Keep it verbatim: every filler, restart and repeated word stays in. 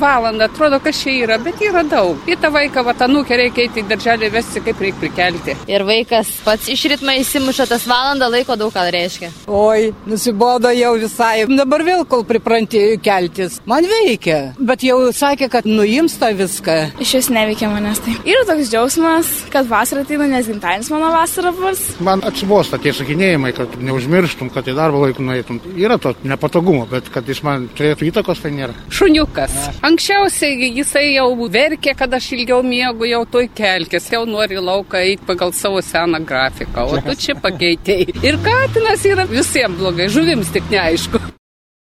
valandą, atrodo, kas čia yra, bet yra daug. Į tą vaiką, va, anūkę reikia eiti į darželį vesti, kaip reikia prikelti. Ir vaikas pats iš ritmo įsimuša, tas valandą laiko daug ką reiškia. Oi, nusibodo jau visai. Dabar vėl, kol pripranti keltis. Man veikia, bet jau sakė, kad nuims tą viską. Iš vis neveikia manęs tai. Yra toks džiaugsmas, kad vasarą ateina, nes gimtadienis mano vasarą bus. Man atsibosta tie sakinėjimai, kad neužmirštum, kad į darbo laiku nueitum. Yra to nepatogumo, bet kad jis man turėtų įtakos, tai nėra. Šuniukas. Anksčiausiai jisai jau verkė, kad aš ilgiau miegu, jau toj kelkis. Jau nori lauką eiti pagal savo seną grafiką, o tu čia pakeitėjai. Ir katinas yra visiems blogai, žuvims tik neaišku.